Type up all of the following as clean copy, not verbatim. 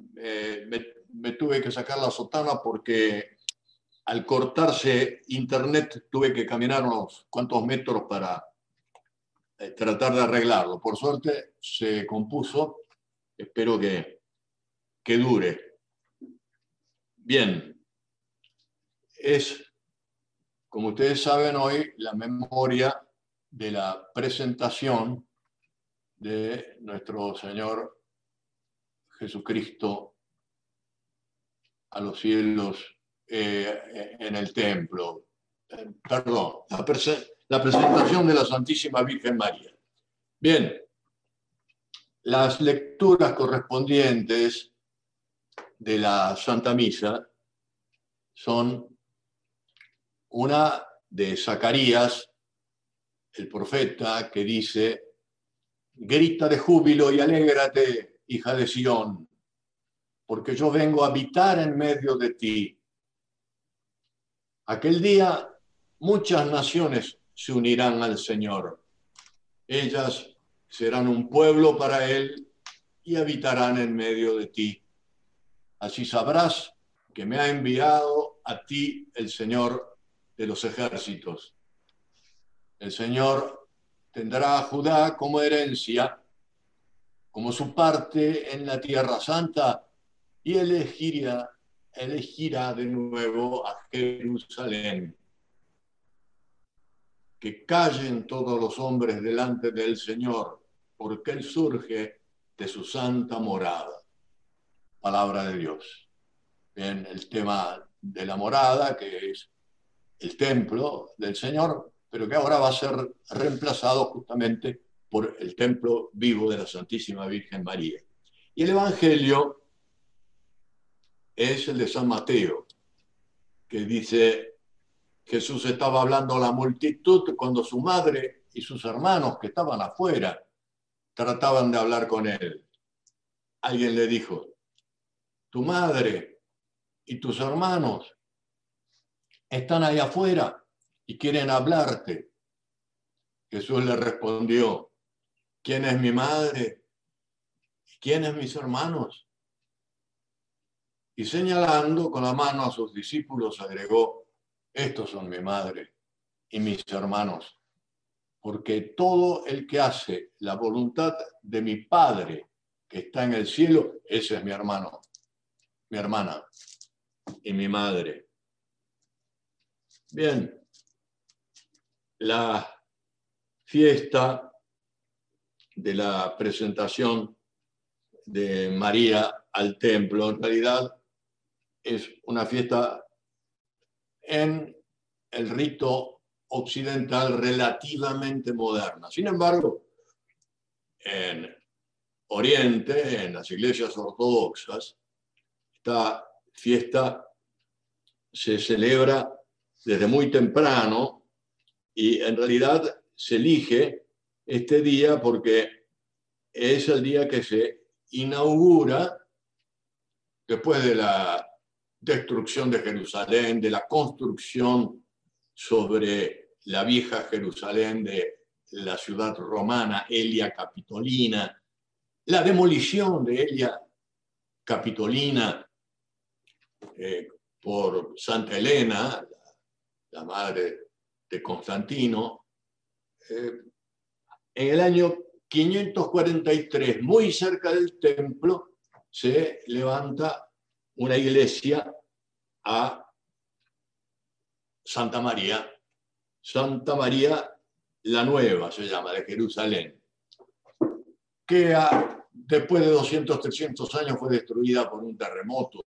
me tuve que sacar la sotana porque al cortarse internet tuve que caminar unos cuantos metros para tratar de arreglarlo. Por suerte se compuso, espero que dure. Bien, es, como ustedes saben, hoy la memoria de la presentación de nuestro Señor Jesucristo a los cielos en el templo. Perdón, la presentación de la Santísima Virgen María. Bien, las lecturas correspondientes de la Santa Misa son una de Zacarías, el profeta, que dice: grita de júbilo y alégrate, hija de Sión, porque yo vengo a habitar en medio de ti. Aquel día muchas naciones se unirán al Señor. Ellas serán un pueblo para Él y habitarán en medio de ti. Así sabrás que me ha enviado a ti el Señor de los ejércitos. El Señor tendrá a Judá como herencia, como su parte en la Tierra Santa, y elegirá de nuevo a Jerusalén. Que callen todos los hombres delante del Señor, porque Él surge de su santa morada. Palabra de Dios. Bien, el tema de la morada, que es el templo del Señor, pero que ahora va a ser reemplazado justamente por el templo vivo de la Santísima Virgen María. Y el Evangelio es el de San Mateo, que dice: Jesús estaba hablando a la multitud cuando su madre y sus hermanos, que estaban afuera, trataban de hablar con él. Alguien le dijo: tu madre y tus hermanos están ahí afuera y quieren hablarte. Jesús le respondió: ¿quién es mi madre? ¿Quiénes mis hermanos? Y señalando con la mano a sus discípulos agregó: estos son mi madre y mis hermanos, porque todo el que hace la voluntad de mi Padre que está en el cielo, ese es mi hermano, mi hermana y mi madre. Bien, la fiesta de la presentación de María al templo, en realidad, es una fiesta en el rito occidental relativamente moderna. Sin embargo, en Oriente, en las iglesias ortodoxas, esta fiesta se celebra desde muy temprano y en realidad se elige este día porque es el día que se inaugura después de la destrucción de Jerusalén, de la construcción sobre la vieja Jerusalén de la ciudad romana Elia Capitolina, la demolición de Elia Capitolina por Santa Elena, la madre de Constantino, en el año 543, muy cerca del templo, se levanta una iglesia a Santa María la Nueva se llama, de Jerusalén, que después de 200, 300 años fue destruida por un terremoto,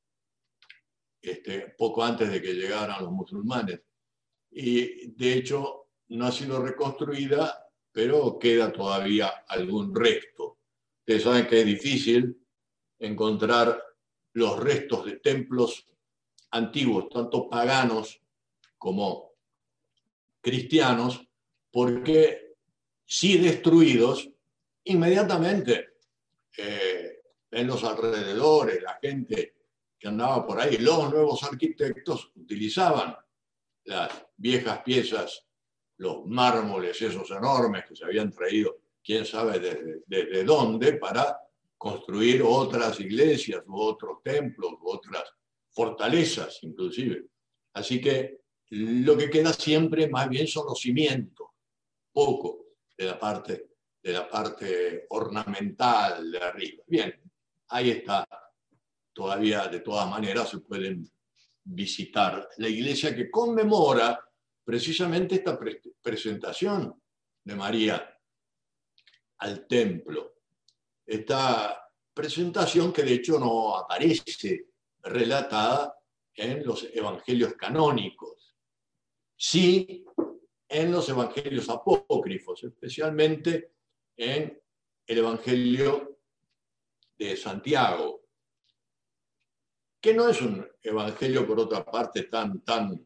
poco antes de que llegaran los musulmanes. Y de hecho no ha sido reconstruida, pero queda todavía algún resto. Ustedes saben que es difícil encontrar los restos de templos antiguos, tanto paganos como cristianos, porque si destruidos, inmediatamente en los alrededores, la gente que andaba por ahí, los nuevos arquitectos utilizaban las viejas piezas, los mármoles esos enormes que se habían traído, quién sabe desde dónde, para construir otras iglesias u otros templos u otras fortalezas inclusive. Así que lo que queda siempre más bien son los cimientos, poco de la parte ornamental de arriba. Bien, ahí está. Todavía de todas maneras se pueden visitar la iglesia que conmemora precisamente esta presentación de María al templo. Esta presentación que de hecho no aparece relatada en los evangelios canónicos, sí en los evangelios apócrifos, especialmente en el evangelio de Santiago, que no es un evangelio, por otra parte, tan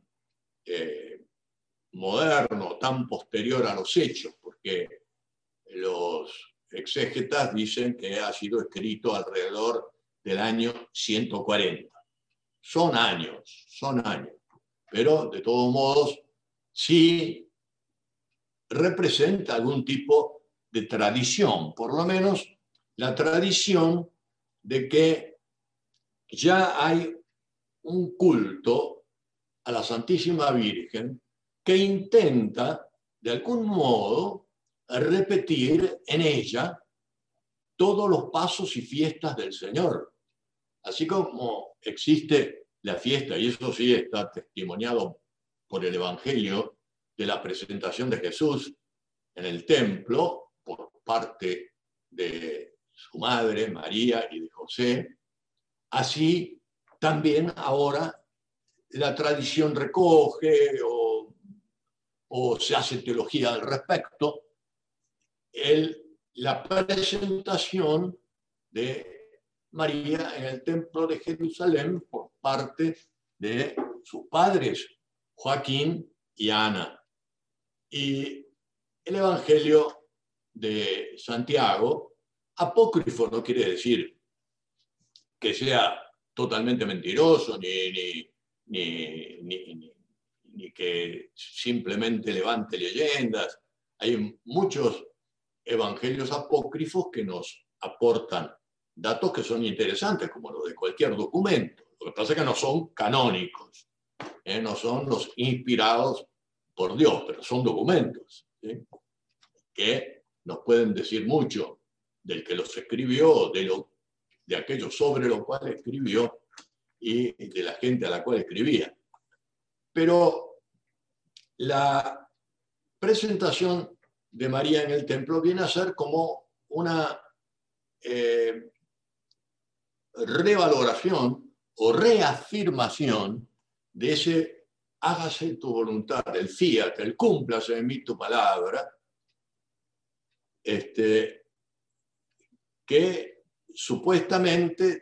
moderno, tan posterior a los hechos, porque los exégetas dicen que ha sido escrito alrededor del año 140. Son años, pero de todos modos sí representa algún tipo de tradición, por lo menos la tradición de que ya hay un culto a la Santísima Virgen que intenta, de algún modo, repetir en ella todos los pasos y fiestas del Señor. Así como existe la fiesta, y eso sí está testimoniado por el Evangelio, de la presentación de Jesús en el templo por parte de su madre, María, y de José, así también ahora la tradición recoge o se hace teología al respecto, la presentación de María en el templo de Jerusalén por parte de sus padres, Joaquín y Ana. Y el Evangelio de Santiago, apócrifo no quiere decir que sea totalmente mentiroso, ni que simplemente levante leyendas. Hay muchos evangelios apócrifos que nos aportan datos que son interesantes, como los de cualquier documento. Lo que pasa es que no son canónicos, no son los inspirados por Dios, pero son documentos, ¿sí?, que nos pueden decir mucho del que los escribió, de aquello sobre lo cual escribió y de la gente a la cual escribía. Pero la presentación de María en el templo viene a ser como una revaloración o reafirmación de ese hágase tu voluntad, el fiat, el cúmplase en mí tu palabra, que supuestamente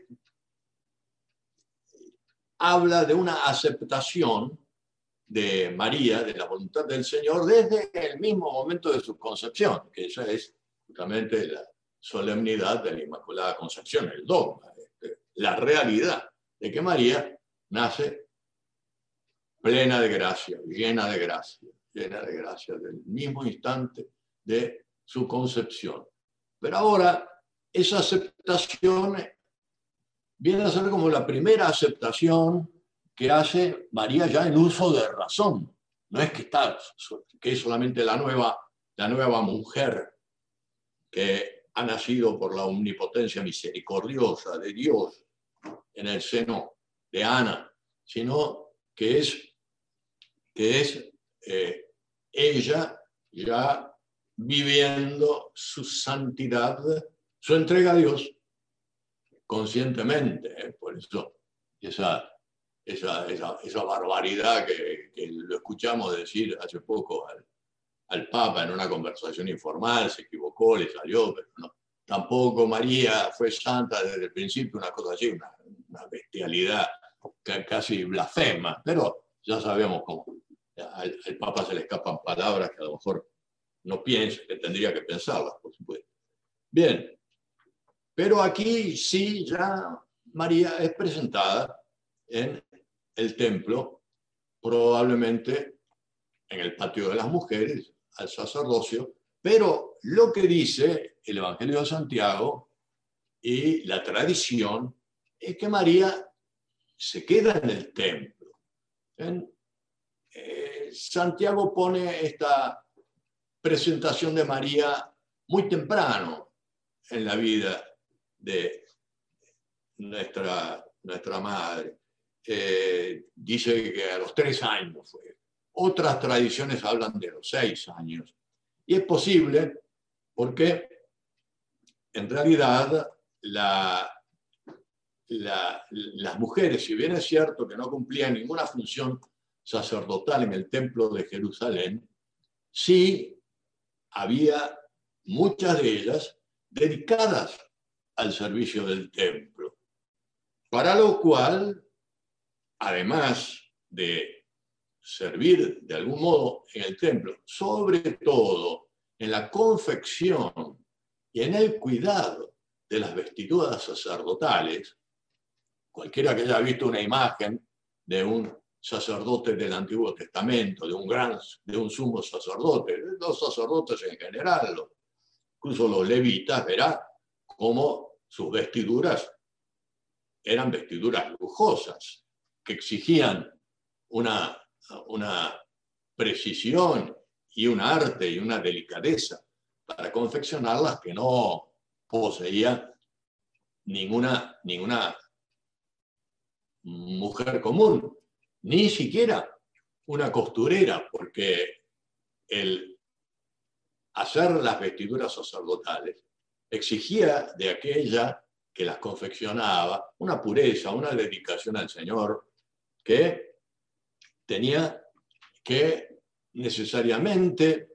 habla de una aceptación de María, de la voluntad del Señor, desde el mismo momento de su concepción, que esa es justamente la solemnidad de la Inmaculada Concepción, el dogma, la realidad de que María nace plena de gracia, llena de gracia del mismo instante de su concepción. Pero ahora esa aceptación viene a ser como la primera aceptación que hace María ya en uso de razón. No es que es solamente la nueva mujer que ha nacido por la omnipotencia misericordiosa de Dios en el seno de Ana, sino que es ella ya viviendo su santidad, su entrega a Dios conscientemente. Por eso esa barbaridad que lo escuchamos decir hace poco al Papa en una conversación informal, se equivocó, le salió, pero no. Tampoco María fue santa desde el principio, una cosa así, una bestialidad casi blasfema, pero ya sabemos cómo al Papa se le escapan palabras que a lo mejor no piensa, que tendría que pensarlas, por supuesto. Bien, pero aquí sí ya María es presentada en el templo, probablemente en el patio de las mujeres, al sacerdocio, pero lo que dice el Evangelio de Santiago y la tradición es que María se queda en el templo. Santiago pone esta presentación de María muy temprano en la vida de nuestra madre. Dice que a los 3 años fue. Otras tradiciones hablan de los 6 años. Y es posible porque en realidad las mujeres, si bien es cierto que no cumplían ninguna función sacerdotal en el templo de Jerusalén, sí había muchas de ellas dedicadas al servicio del templo, para lo cual, además de servir de algún modo en el templo, sobre todo en la confección y en el cuidado de las vestiduras sacerdotales, cualquiera que haya visto una imagen de un sacerdote del Antiguo Testamento, de un sumo sacerdote, los sacerdotes en general, incluso los levitas, verá cómo sus vestiduras eran vestiduras lujosas, que exigían una precisión y un arte y una delicadeza para confeccionarlas que no poseía ninguna mujer común, ni siquiera una costurera, porque el hacer las vestiduras sacerdotales exigía de aquella que las confeccionaba una pureza, una dedicación al Señor, que tenía que necesariamente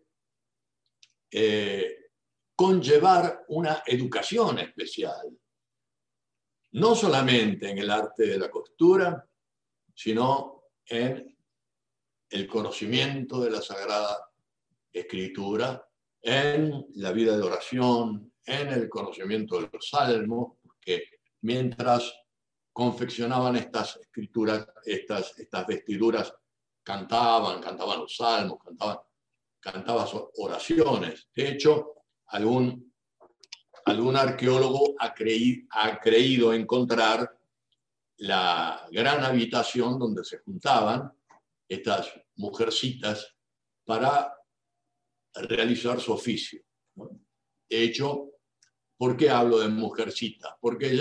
conllevar una educación especial, no solamente en el arte de la costura, sino en el conocimiento de la Sagrada Escritura, en la vida de oración, en el conocimiento de los salmos, porque mientras confeccionaban estas escrituras, estas vestiduras, cantaban los salmos, cantaban oraciones. De hecho, algún arqueólogo ha creído encontrar la gran habitación donde se juntaban estas mujercitas para realizar su oficio. De hecho, ¿por qué hablo de mujercitas? Porque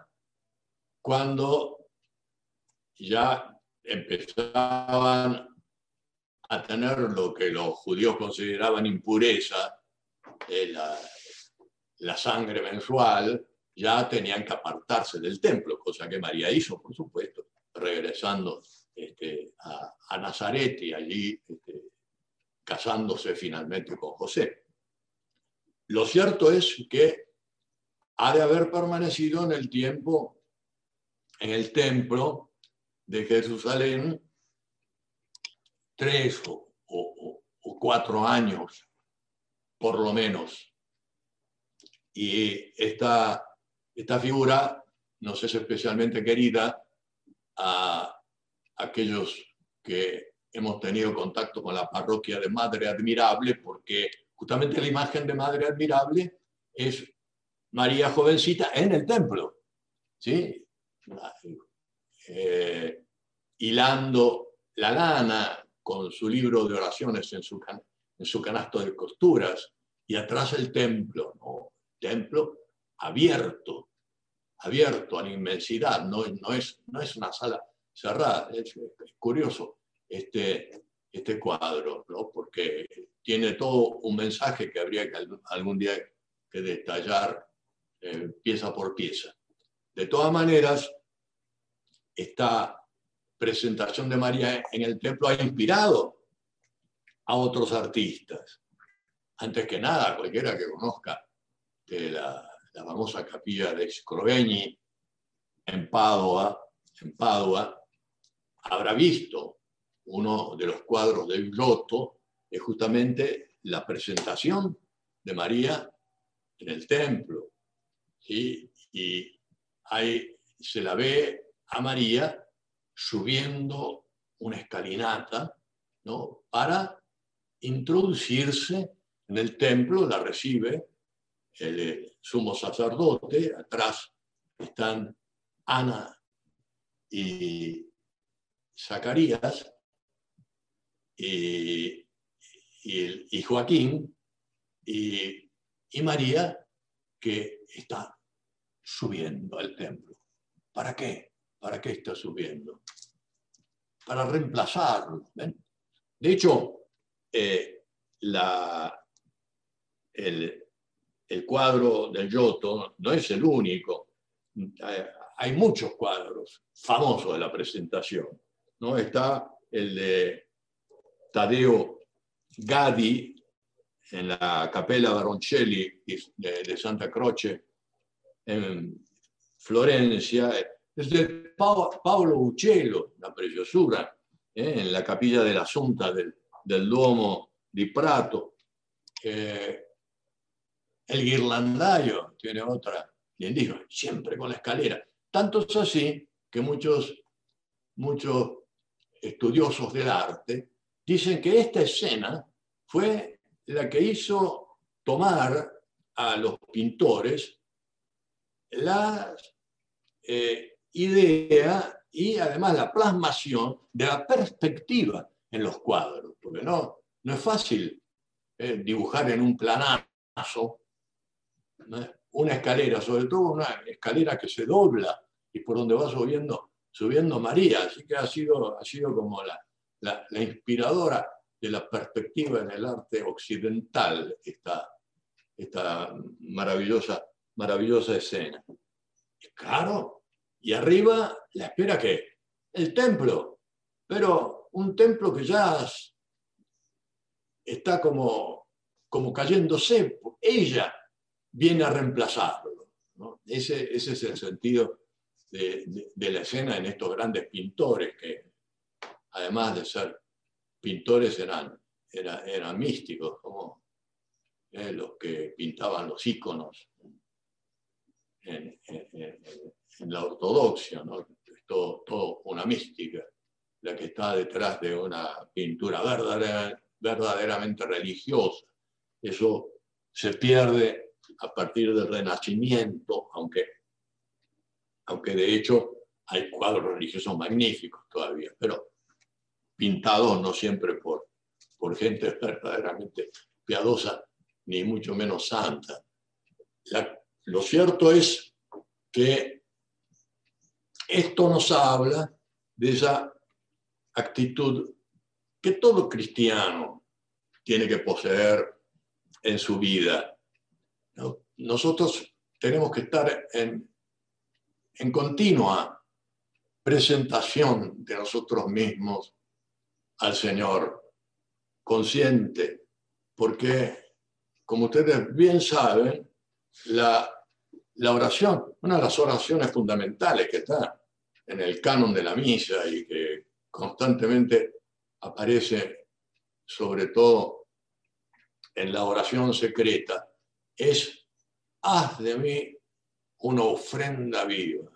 cuando ya empezaban a tener lo que los judíos consideraban impureza, la sangre menstrual, ya tenían que apartarse del templo, cosa que María hizo, por supuesto, regresando a Nazaret y allí casándose finalmente con José. Lo cierto es que ha de haber permanecido en el tiempo, en el templo de Jerusalén, 3 o 4 años, por lo menos. Y esta figura nos es especialmente querida a aquellos que hemos tenido contacto con la parroquia de Madre Admirable, porque justamente la imagen de Madre Admirable es María jovencita en el templo, ¿sí? Hilando la lana con su libro de oraciones en su canasto de costuras, y atrás el templo, ¿no? Templo abierto a la inmensidad, no es una sala cerrada. Es curioso este cuadro, ¿no? Porque tiene todo un mensaje que habría que algún día que detallar pieza por pieza. De todas maneras, esta presentación de María en el templo ha inspirado a otros artistas. Antes que nada, cualquiera que conozca de la famosa capilla de Scrovegni en Padua, habrá visto uno de los cuadros del Giotto, es justamente la presentación de María en el templo. ¿Sí? Y ahí se la ve a María subiendo una escalinata, ¿no? Para introducirse en el templo. La recibe el sumo sacerdote, atrás están Ana y Zacarías y Joaquín y María, que está subiendo al templo. ¿Para qué? ¿Para qué está subiendo? Para reemplazarlo. ¿Ven? De hecho, el cuadro del Giotto no es el único. Hay muchos cuadros famosos de la presentación, ¿no? Está el de Taddeo Gaddi en la Capella Baroncelli de Santa Croce en Florencia. Es de Paolo Uccello, una preciosura, en la Capilla de la Assunta del Duomo di Prato. El Ghirlandaio tiene otra, bien digo, siempre con la escalera. Tanto es así que muchos estudiosos del arte dicen que esta escena fue la que hizo tomar a los pintores la idea y además la plasmación de la perspectiva en los cuadros, porque no es fácil dibujar en un planazo, ¿no? Una escalera, sobre todo una escalera que se dobla y por donde va subiendo María, así que ha sido como la inspiradora de la perspectiva en el arte occidental, esta maravillosa escena. Y claro, y arriba la espera ¿qué? El templo, pero un templo que ya está como cayéndose. Ella viene a reemplazarlo, ¿no? Ese es el sentido de la escena en estos grandes pintores que, además de ser pintores, eran místicos, como los que pintaban los íconos en la ortodoxia, ¿no? Es todo una mística la que está detrás de una pintura verdaderamente religiosa. Eso se pierde a partir del Renacimiento, aunque de hecho hay cuadros religiosos magníficos todavía, pero pintados no siempre por gente verdaderamente piadosa, ni mucho menos santa. Lo cierto es que esto nos habla de esa actitud que todo cristiano tiene que poseer en su vida, ¿no? Nosotros tenemos que estar en continua presentación de nosotros mismos al Señor, consciente, porque, como ustedes bien saben, la oración, una de las oraciones fundamentales que está en el canon de la misa y que constantemente aparece, sobre todo en la oración secreta, es: haz de mí una ofrenda viva.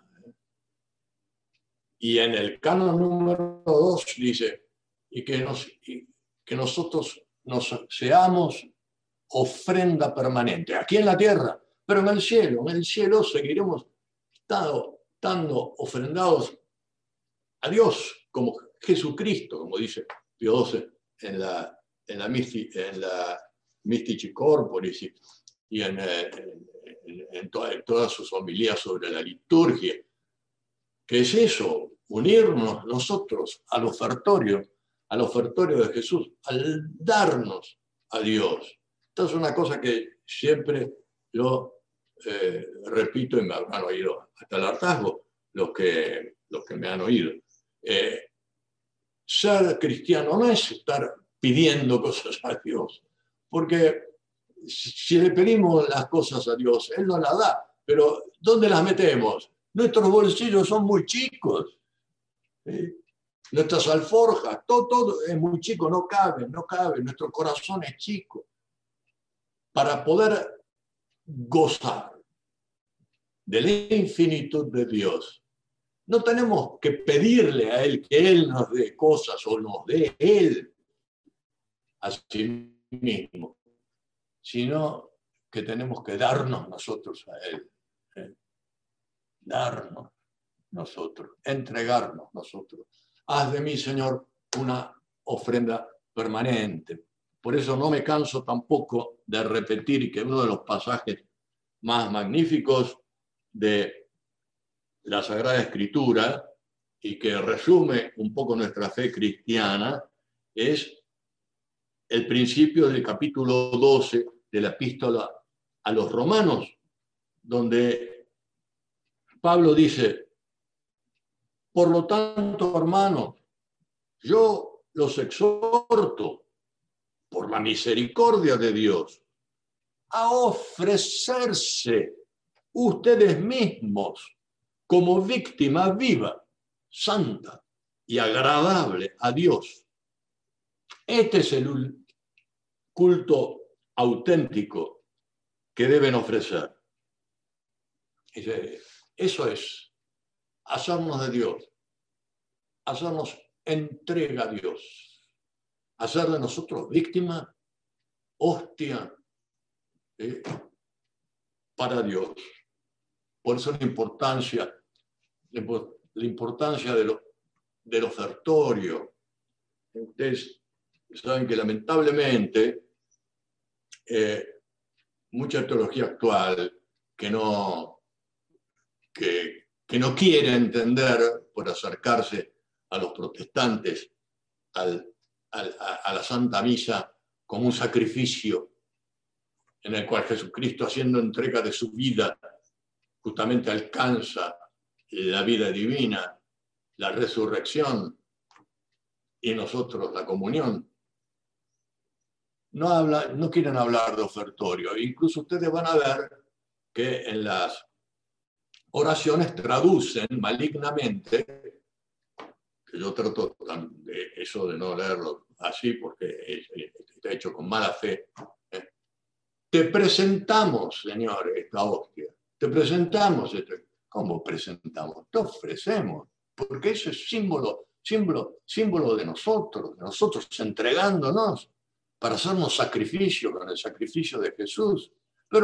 Y en el canon número 2 dice, y que nosotros seamos ofrenda permanente, aquí en la tierra, pero en el cielo seguiremos estando ofrendados a Dios como Jesucristo, como dice Pío XII en la Mystici Corporis y en todas sus homilías sobre la liturgia. ¿Qué es eso? Unirnos nosotros al ofertorio de Jesús, al darnos a Dios. Esto es una cosa que siempre lo repito y me han oído hasta el hartazgo los que me han oído. Ser cristiano no es estar pidiendo cosas a Dios, porque si le pedimos las cosas a Dios, Él nos las da, pero ¿dónde las metemos? Nuestros bolsillos son muy chicos, nuestras alforjas, todo es muy chico, no cabe, nuestro corazón es chico. Para poder gozar de la infinitud de Dios, no tenemos que pedirle a Él que Él nos dé cosas o nos dé Él a sí mismo, sino que tenemos que darnos nosotros a Él. Darnos nosotros, entregarnos nosotros. Haz de mí, Señor, una ofrenda permanente. Por eso no me canso tampoco de repetir que uno de los pasajes más magníficos de la Sagrada Escritura y que resume un poco nuestra fe cristiana es el principio del capítulo 12 de la epístola a los Romanos, donde Pablo dice: por lo tanto, hermanos, yo los exhorto por la misericordia de Dios a ofrecerse ustedes mismos como víctima viva, santa y agradable a Dios. Este es el culto auténtico que deben ofrecer. Eso es hacernos de Dios, hacernos entrega a Dios, hacer de nosotros víctima, hostia, para Dios. Por eso la importancia del ofertorio. Ustedes saben que lamentablemente mucha teología actual que no quiere entender, por acercarse a los protestantes, a la Santa Misa como un sacrificio en el cual Jesucristo, haciendo entrega de su vida, justamente alcanza la vida divina, la resurrección y nosotros la comunión. No quieren hablar de ofertorio. Incluso ustedes van a ver que en las oraciones traducen malignamente, que yo trato de eso de no leerlo así porque está hecho con mala fe. Te presentamos, Señor, esta hostia. Te presentamos. ¿Cómo presentamos? Te ofrecemos. Porque eso es símbolo de nosotros entregándonos para hacernos sacrificio con el sacrificio de Jesús. Pero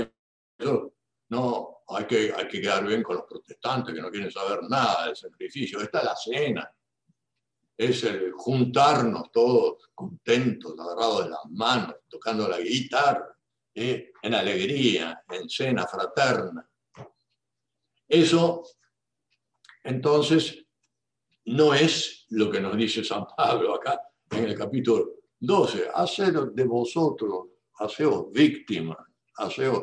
no, hay que quedar bien con los protestantes que no quieren saber nada del sacrificio. Esta es la cena. Es el juntarnos todos contentos, agarrados de las manos, tocando la guitarra, en alegría, en cena fraterna. Eso, entonces, no es lo que nos dice San Pablo acá en el capítulo 12. Haced de vosotros, haceos víctimas, haceos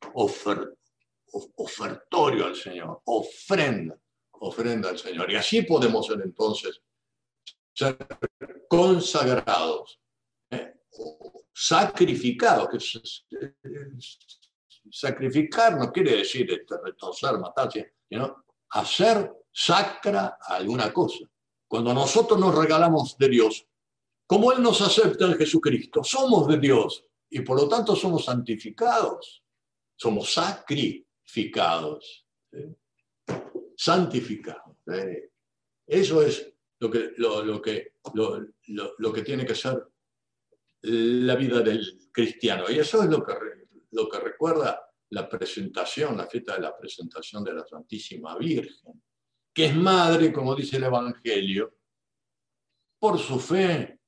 ofertorio al Señor, ofrenda al Señor. Y así podemos ser entonces ser consagrados, sacrificados. Sacrificar no quiere decir retorcer, matar, sino hacer sacra alguna cosa. Cuando nosotros nos regalamos de Dios, como Él nos acepta en Jesucristo, somos de Dios y por lo tanto somos santificados, somos sacrificados, santificados. Eso es lo que tiene que ser la vida del cristiano. Y eso es lo que recuerda la presentación, la fiesta de la presentación de la Santísima Virgen, que es madre, como dice el Evangelio, por su fe,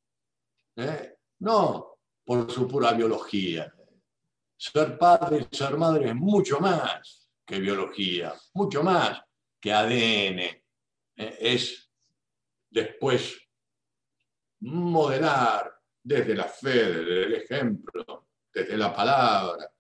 no por su pura biología. Ser padre y ser madre es mucho más que biología, mucho más que ADN. Es después modelar desde la fe, desde el ejemplo, desde la palabra,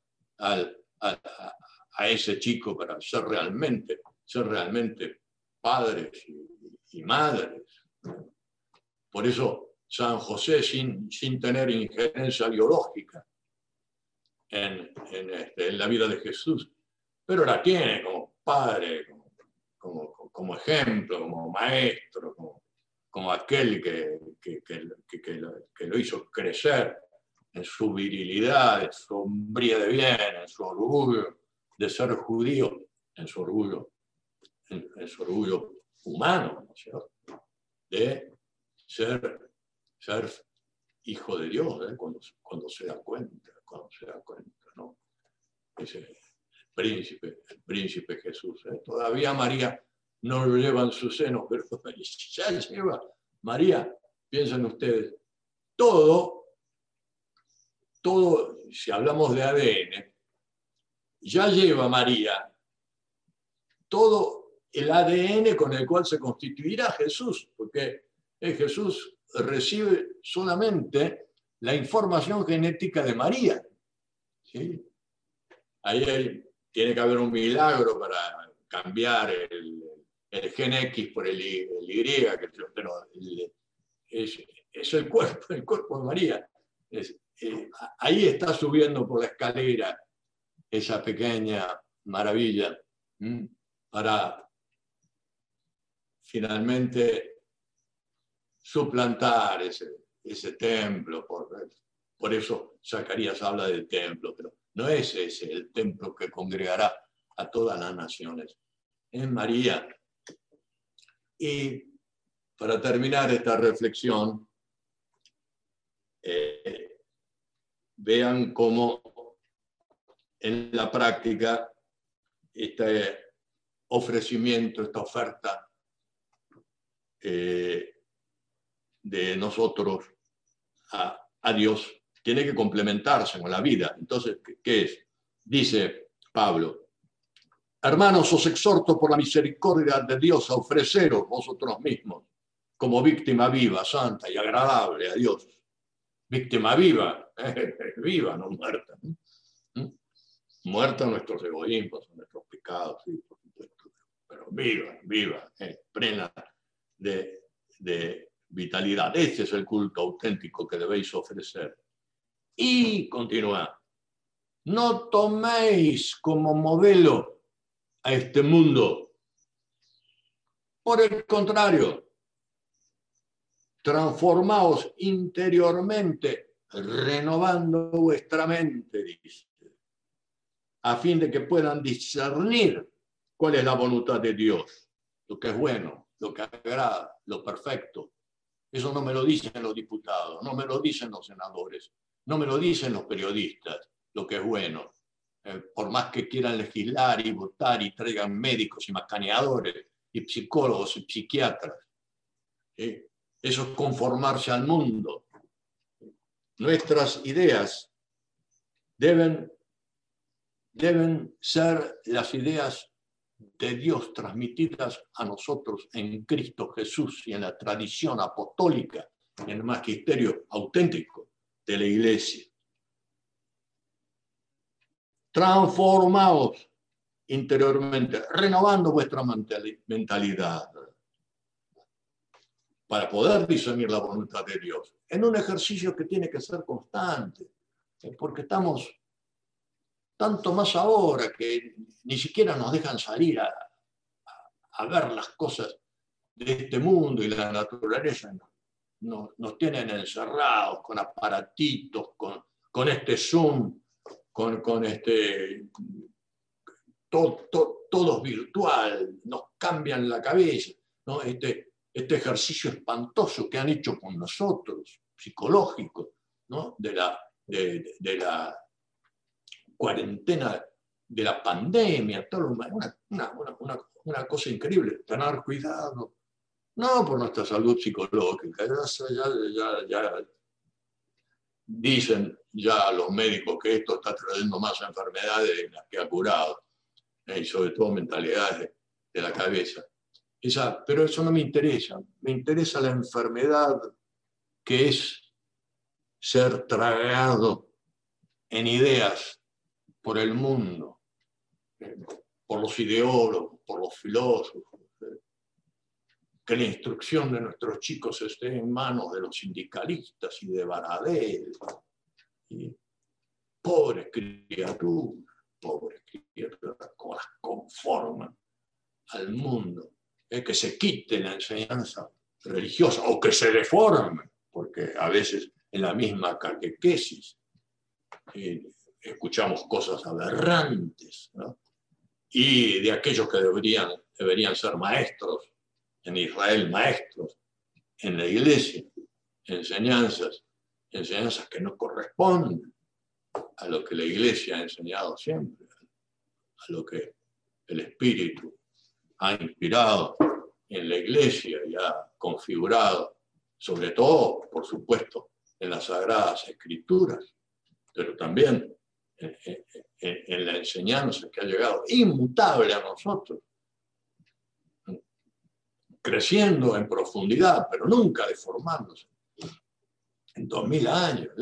a ese chico para ser realmente padres y madres. Por eso San José, sin tener injerencia biológica en la vida de Jesús, pero la tiene como padre, como ejemplo, como maestro, como aquel que lo hizo crecer en su virilidad, en su hombría de bien, en su orgullo de ser judío, en su orgullo humano, ¿no es cierto? De ser hijo de Dios, cuando se da cuenta, ¿no? ese el príncipe Jesús. Todavía María no lo lleva en su seno, pero ya lleva. María, piensen ustedes, todo, si hablamos de ADN, ya lleva María todo el ADN con el cual se constituirá Jesús, porque Jesús recibe solamente la información genética de María. ¿Sí? Ahí tiene que haber un milagro para cambiar el gen X por el Y, pero es el cuerpo de María. Ahí está subiendo por la escalera esa pequeña maravilla para finalmente suplantar ese templo. Por eso Zacarías habla del templo, pero no es ese el templo que congregará a todas las naciones. Es María. Y para terminar esta reflexión, vean cómo en la práctica este ofrecimiento, esta oferta de nosotros a Dios tiene que complementarse con la vida. Entonces, ¿qué es? Dice Pablo: hermanos, os exhorto por la misericordia de Dios a ofreceros vosotros mismos como víctima viva, santa y agradable a Dios. Víctima viva, viva, no muerta. Muerta nuestros egoísmos, nuestros pecados, sí, por supuesto, pero viva, plena de vitalidad. Este es el culto auténtico que debéis ofrecer. Y continúa: no toméis como modelo a este mundo. Por el contrario, transformaos interiormente, renovando vuestra mente, dice, a fin de que puedan discernir cuál es la voluntad de Dios, lo que es bueno, lo que agrada, lo perfecto. Eso no me lo dicen los diputados, no me lo dicen los senadores, no me lo dicen los periodistas, lo que es bueno. Por más que quieran legislar y votar y traigan médicos y macaneadores y psicólogos y psiquiatras. Eso es conformarse al mundo. Nuestras ideas deben ser las ideas de Dios transmitidas a nosotros en Cristo Jesús y en la tradición apostólica, en el magisterio auténtico de la Iglesia. Transformaos interiormente, renovando vuestra mentalidad para poder discernir la voluntad de Dios, en un ejercicio que tiene que ser constante, porque estamos tanto más ahora que ni siquiera nos dejan salir a ver las cosas de este mundo, y la naturaleza nos tienen encerrados con aparatitos, con este Zoom, con este... Todo es virtual, nos cambian la cabeza, ¿no? Este ejercicio espantoso que han hecho con nosotros, psicológico, ¿no? de la cuarentena, de la pandemia, todo, una cosa increíble. Tener cuidado, no por nuestra salud psicológica, ya dicen ya los médicos que esto está trayendo más enfermedades de las que ha curado, y sobre todo mentalidades de la cabeza. Pero eso no me interesa. Me interesa la enfermedad que es ser tragado en ideas por el mundo, por los ideólogos, por los filósofos. Que la instrucción de nuestros chicos esté en manos de los sindicalistas y de Baradel. Pobres criaturas, como las conforman al mundo. Que se quite la enseñanza religiosa o que se deforme, porque a veces en la misma catequesis escuchamos cosas aberrantes, ¿no? Y de aquellos que deberían ser maestros en Israel, maestros en la iglesia, enseñanzas que no corresponden. a lo que la Iglesia ha enseñado siempre, a lo que el Espíritu ha inspirado en la Iglesia y ha configurado, sobre todo, por supuesto, en las Sagradas Escrituras, pero también en la enseñanza que ha llegado inmutable a nosotros, creciendo en profundidad, pero nunca deformándose. En 2000 años.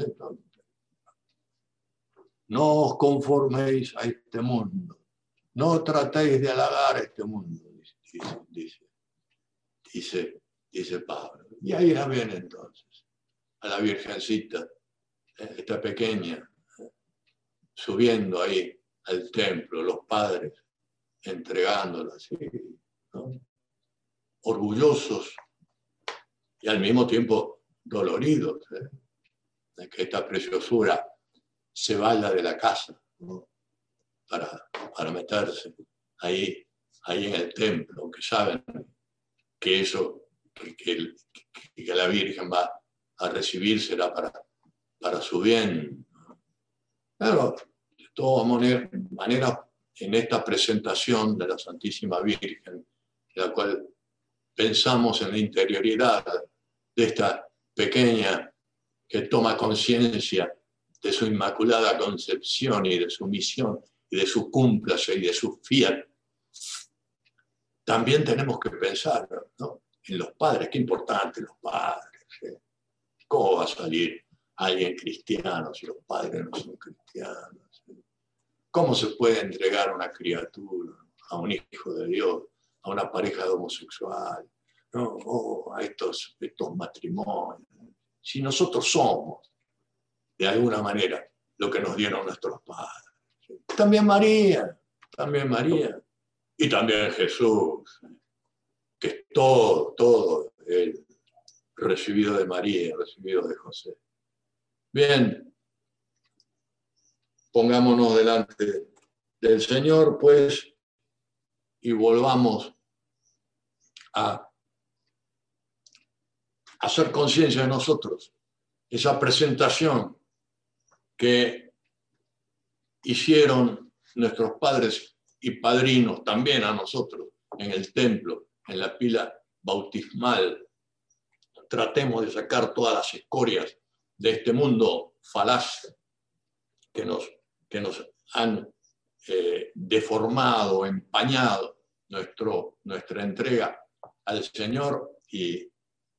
No os conforméis a este mundo. No tratéis de halagar a este mundo, dice Pablo. Y ahí la ven entonces, a la Virgencita, esta pequeña, subiendo ahí al templo, los padres entregándola así, ¿no? Orgullosos y al mismo tiempo doloridos, de que esta preciosura se vaya de la casa, ¿no? para meterse ahí en el templo, aunque saben que eso que la Virgen va a recibir será para su bien. Claro, de todas maneras, en esta presentación de la Santísima Virgen, en la cual pensamos en la interioridad de esta pequeña que toma conciencia de su inmaculada concepción y de su misión y de su cúmplice y de su fiat, también tenemos que pensar, ¿no?, en los padres. Qué importante los padres, ¿eh? ¿Cómo va a salir alguien cristiano si los padres no son cristianos? ¿Cómo se puede entregar una criatura a un hijo de Dios, a una pareja de homosexual, ¿no? O a estos matrimonios? Si nosotros somos, de alguna manera, lo que nos dieron nuestros padres. También María, y también Jesús, que es todo él, recibido de María, recibido de José. Bien, pongámonos delante del Señor, pues, y volvamos a hacer conciencia de nosotros, esa presentación que hicieron nuestros padres y padrinos también a nosotros en el templo, en la pila bautismal. Tratemos de sacar todas las escorias de este mundo falaz que nos han deformado, empañado nuestra entrega al Señor, y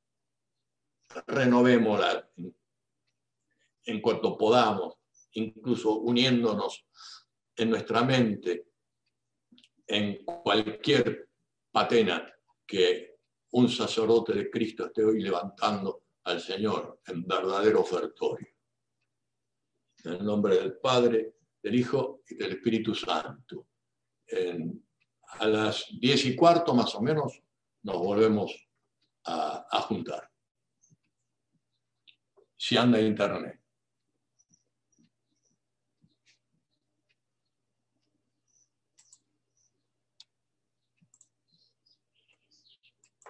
renovémosla en cuanto podamos, incluso uniéndonos en nuestra mente en cualquier patena que un sacerdote de Cristo esté hoy levantando al Señor en verdadero ofertorio. En el nombre del Padre, del Hijo y del Espíritu Santo. A las 10:15 más o menos nos volvemos a juntar. Si anda internet.